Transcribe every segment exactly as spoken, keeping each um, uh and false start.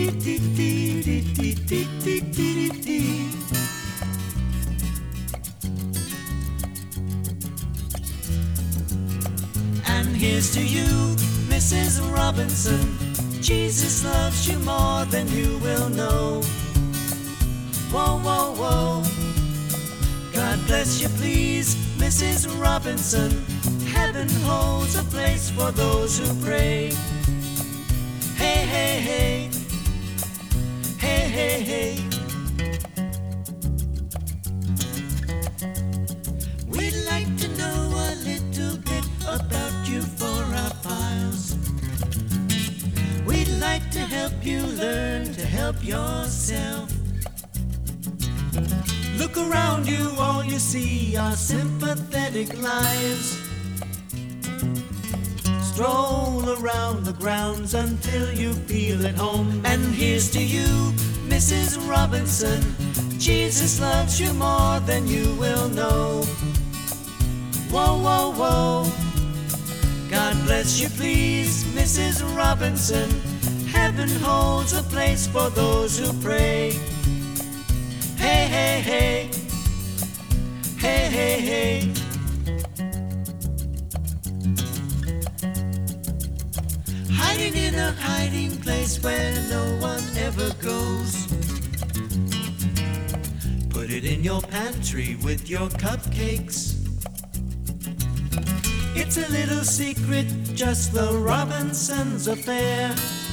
And here's to you, Missus Robinson. Jesus loves you more than you will know. Whoa, whoa, whoa. God bless you, please, Missus Robinson. Heaven holds a place for those who pray. Hey, hey, hey. Hey, hey, hey. We'd like to know a little bit about you for our files. We'd like to help you learn to help yourself. Look around you, all you see are sympathetic lives. Stroll around the grounds until you feel at home. And here's to you, Missus Robinson. Jesus loves you more than you will know. Whoa, whoa, whoa. God bless you, please, Missus Robinson. Heaven holds a place for those who pray. Hey, hey, hey. Hey, hey, hey. Hiding in a hiding place where no one ever goes. Put it in your pantry with your cupcakes. It's a little secret, just the Robinsons' affair.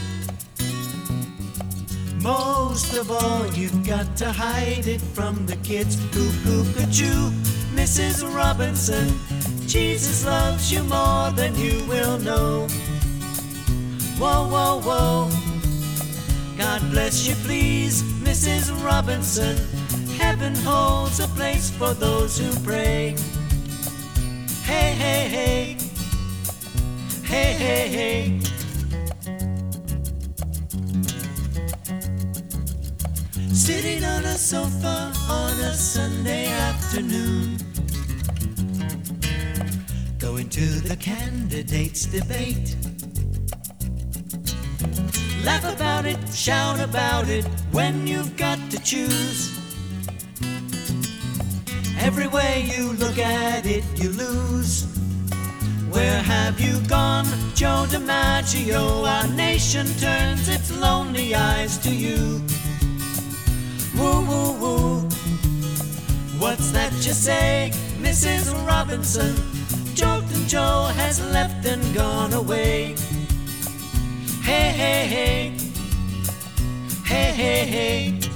Most of all, you've got to hide it from the kids. Coo-coo-ca-choo, Missus Robinson. Jesus loves you more than you will know. Whoa, whoa, whoa. God bless you, please, Missus Robinson. Heaven holds a place for those who pray. Hey, hey, hey. Hey, hey, hey. Sitting on a sofa on a Sunday afternoon, going to the candidates' debate. Laugh about it, shout about it when you've got to choose. Every way you look at it, you lose. Where have you gone, Joe DiMaggio? Our nation turns its lonely eyes to you. Woo, woo, woo. What's that you say, Missus Robinson? Joltin' Joe has left and gone away. Hey, hey, hey. Hey, hey, hey.